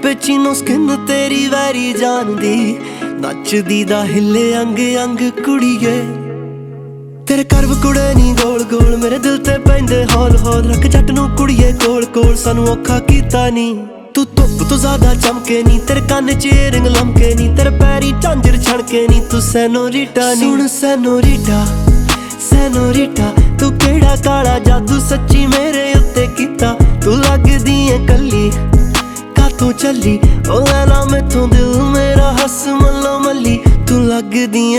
Cappuccino skin ਤੇਰੀ very ਜਾਣਦੀ, ਨੱਚਦੀ ਦਾ ਹਿੱਲੇ ਅੰਗ ਅੰਗ ਕੁੜੀਏ। ਤੇਰੇ ਕਰਵ ਕੁੜੇ ਨੀ ਗੋਲ ਗੋਲ, ਮੇਰੇ ਦਿਲ ਤੇ ਪੈਂਦੇ ਹੌਲ ਹੌਲ। ਰੱਖ ਜੱਟ ਨੂੰ ਕੁੜੀਏ ਕੋਲ ਕੋਲ, ਸਾਨੂੰ ਔਖਾ ਕੀਤਾ ਨੀ। ਤੂੰ ਧੁੱਪ ਤੋਂ ਜ਼ਿਆਦਾ ਚਮਕੇ ਨੀ, ਤੇਰੇ ਕੰਨ ਚ ਏਅਰਿੰਗ ਲਮਕੇ ਨੀ, ਤੇਰੇ ਪੈਰੀ ਝਾਂਜਰ ਛਣਕੇ ਨੀ। ਤੂੰ ਸੈਨੋਰੀਟਾ ਨੀ, ਸੁਣ ਸੈਨੋਰੀਟਾ ਸੈਨੋਰੀਟਾ, ਤੂੰ ਕਿਹੜਾ ਕਾਲਾ ਜਾਦੂ ਸੱਚੀ ਮੇਰੇ ਉੱਤੇ ਕੀਤਾ। ਤੂੰ ਲੱਗਦੀ ਏ ਕੱਲੀ ਕਾਤੋਂ ਚੱਲੀ, ਉਹ ਲੈ ਲਾ ਮੈਥੋਂ ਦਿਲ ਮੇਰਾ ਹੱਸ ਮੱਲੋ ਮੱਲੀ। ਤੂੰ ਲੱਗਦੀ ਏ